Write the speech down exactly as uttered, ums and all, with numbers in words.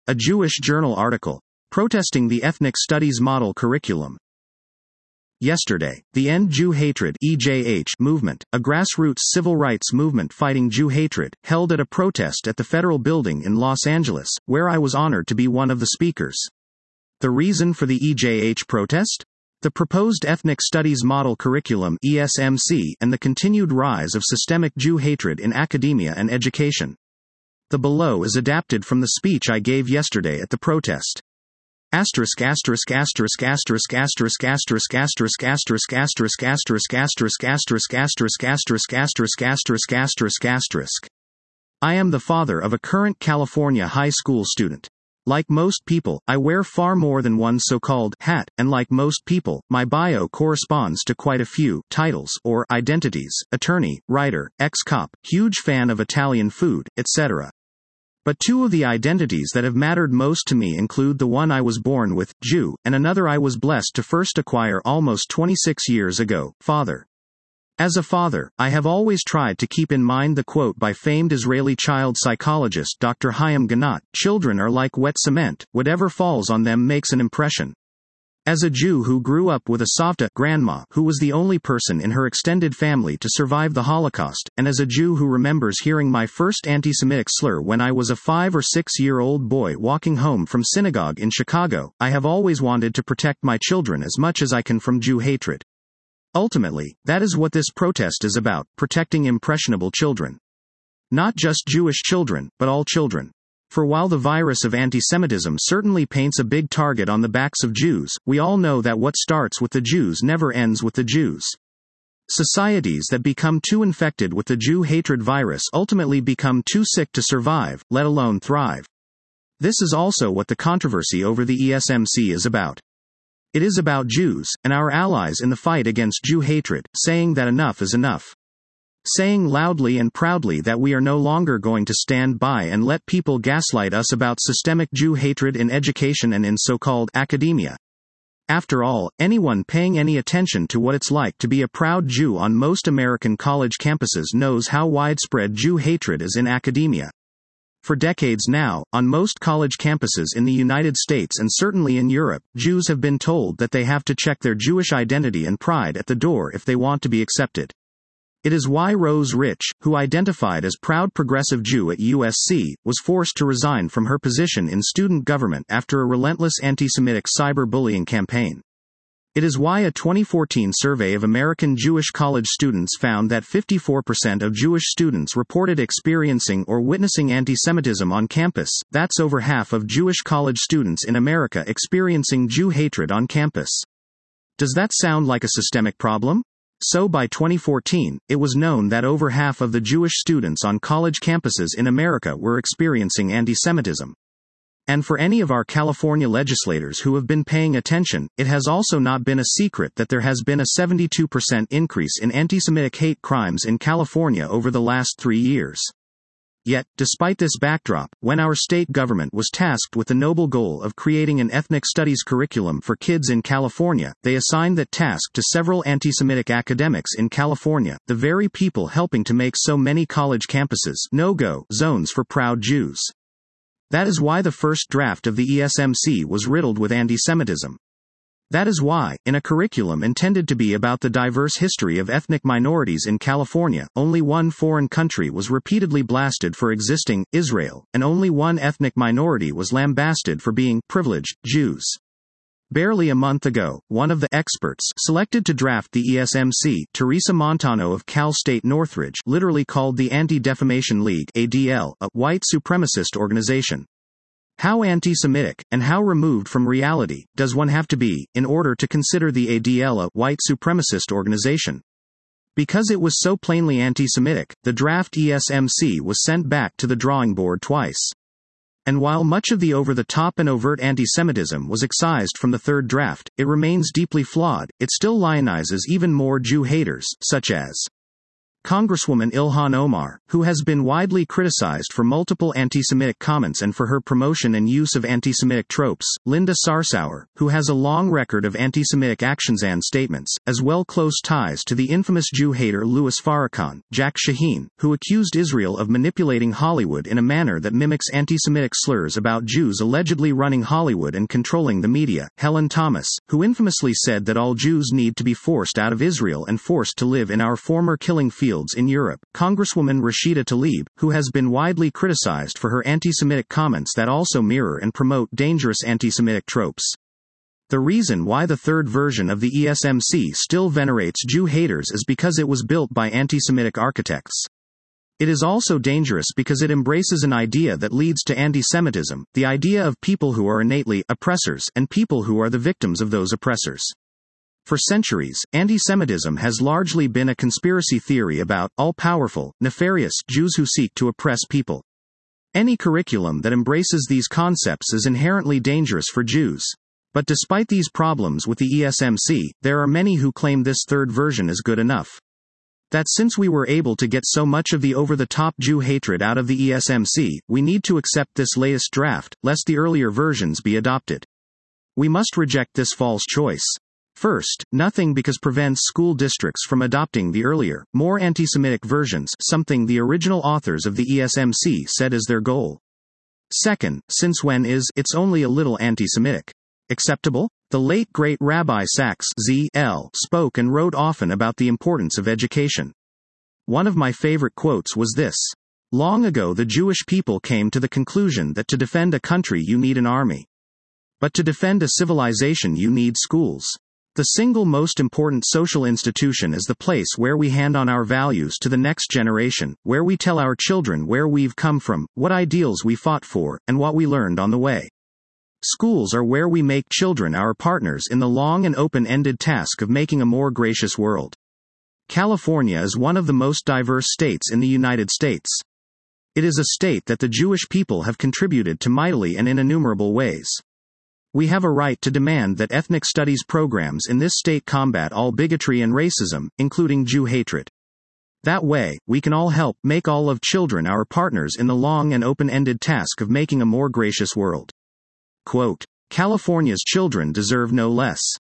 A Jewish Journal article. Protesting the Ethnic Studies Model Curriculum. Yesterday, the End Jew Hatred (E J H) movement, a grassroots civil rights movement fighting Jew hatred, held at a protest at the Federal Building in Los Angeles, where I was honored to be one of the speakers. The reason for the E J H protest? The proposed Ethnic Studies Model Curriculum (E S M C) and the continued rise of systemic Jew hatred in academia and education. The below is adapted from the speech I gave yesterday at the protest. Asterisk asterisk asterisk asterisk asterisk asterisk asterisk asterisk asterisk asterisk asterisk asterisk asterisk asterisk asterisk asterisk asterisk asterisk. I am the father of a current California high school student. Like most people, I wear far more than one so-called hat, and like most people, my bio corresponds to quite a few titles or identities: attorney, writer, ex-cop, huge fan of Italian food, et cetera. But two of the identities that have mattered most to me include the one I was born with, Jew, and another I was blessed to first acquire almost twenty-six years ago, father. As a father, I have always tried to keep in mind the quote by famed Israeli child psychologist Doctor Chaim Ginott: "Children are like wet cement, whatever falls on them makes an impression." As a Jew who grew up with a Savta grandma who was the only person in her extended family to survive the Holocaust, and as a Jew who remembers hearing my first anti-Semitic slur when I was a five or six-year-old boy walking home from synagogue in Chicago, I have always wanted to protect my children as much as I can from Jew hatred. Ultimately, that is what this protest is about: protecting impressionable children. Not just Jewish children, but all children. For while the virus of antisemitism certainly paints a big target on the backs of Jews, we all know that what starts with the Jews never ends with the Jews. Societies that become too infected with the Jew hatred virus ultimately become too sick to survive, let alone thrive. This is also what the controversy over the E S M C is about. It is about Jews, and our allies in the fight against Jew hatred, saying that enough is enough. Saying loudly and proudly that we are no longer going to stand by and let people gaslight us about systemic Jew hatred in education and in so-called academia. After all, anyone paying any attention to what it's like to be a proud Jew on most American college campuses knows how widespread Jew hatred is in academia. For decades now, on most college campuses in the United States and certainly in Europe, Jews have been told that they have to check their Jewish identity and pride at the door if they want to be accepted. It is why Rose Rich, who identified as proud progressive Jew at U S C, was forced to resign from her position in student government after a relentless anti-Semitic cyberbullying campaign. It is why a twenty fourteen survey of American Jewish college students found that fifty-four percent of Jewish students reported experiencing or witnessing antisemitism on campus. That's over half of Jewish college students in America experiencing Jew hatred on campus. Does that sound like a systemic problem? So by twenty fourteen, it was known that over half of the Jewish students on college campuses in America were experiencing antisemitism. And for any of our California legislators who have been paying attention, it has also not been a secret that there has been a seventy-two percent increase in anti-Semitic hate crimes in California over the last three years. Yet, despite this backdrop, when our state government was tasked with the noble goal of creating an ethnic studies curriculum for kids in California, they assigned that task to several anti-Semitic academics in California, the very people helping to make so many college campuses no-go zones for proud Jews. That is why the first draft of the E S M C was riddled with antisemitism. That is why, in a curriculum intended to be about the diverse history of ethnic minorities in California, only one foreign country was repeatedly blasted for existing, Israel, and only one ethnic minority was lambasted for being privileged, Jews. Barely a month ago, one of the experts selected to draft the E S M C, Teresa Montano of Cal State Northridge, literally called the Anti-Defamation League (A D L) a white supremacist organization. How anti-Semitic, and how removed from reality, does one have to be, in order to consider the A D L a white supremacist organization? Because it was so plainly anti-Semitic, the draft E S M C was sent back to the drawing board twice. And while much of the over-the-top and overt antisemitism was excised from the third draft, it remains deeply flawed. It still lionizes even more Jew haters, such as Congresswoman Ilhan Omar, who has been widely criticized for multiple anti-Semitic comments and for her promotion and use of anti-Semitic tropes, Linda Sarsour, who has a long record of anti-Semitic actions and statements, as well close ties to the infamous Jew hater Louis Farrakhan, Jack Shaheen, who accused Israel of manipulating Hollywood in a manner that mimics anti-Semitic slurs about Jews allegedly running Hollywood and controlling the media, Helen Thomas, who infamously said that all Jews need to be forced out of Israel and forced to live in our former killing fields in Europe, Congresswoman Rashida Tlaib, who has been widely criticized for her anti-Semitic comments that also mirror and promote dangerous anti-Semitic tropes. The reason why the third version of the E S M C still venerates Jew haters is because it was built by anti-Semitic architects. It is also dangerous because it embraces an idea that leads to anti-Semitism, the idea of people who are innately oppressors and people who are the victims of those oppressors. For centuries, anti-Semitism has largely been a conspiracy theory about all-powerful, nefarious Jews who seek to oppress people. Any curriculum that embraces these concepts is inherently dangerous for Jews. But despite these problems with the E S M C, there are many who claim this third version is good enough. That since we were able to get so much of the over-the-top Jew hatred out of the E S M C, we need to accept this latest draft, lest the earlier versions be adopted. We must reject this false choice. First, nothing because prevents school districts from adopting the earlier, more anti-Semitic versions, something the original authors of the E S M C said is their goal. Second, since when is it's only a little anti-Semitic acceptable? The late great Rabbi Sachs Z L spoke and wrote often about the importance of education. One of my favorite quotes was this: "Long ago the Jewish people came to the conclusion that to defend a country you need an army. But to defend a civilization you need schools. The single most important social institution is the place where we hand on our values to the next generation, where we tell our children where we've come from, what ideals we fought for, and what we learned on the way. Schools are where we make children our partners in the long and open-ended task of making a more gracious world." California is one of the most diverse states in the United States. It is a state that the Jewish people have contributed to mightily and in innumerable ways. We have a right to demand that ethnic studies programs in this state combat all bigotry and racism, including Jew hatred. That way, we can all help make all of children our partners in the long and open-ended task of making a more gracious world. Quote, "California's children deserve no less.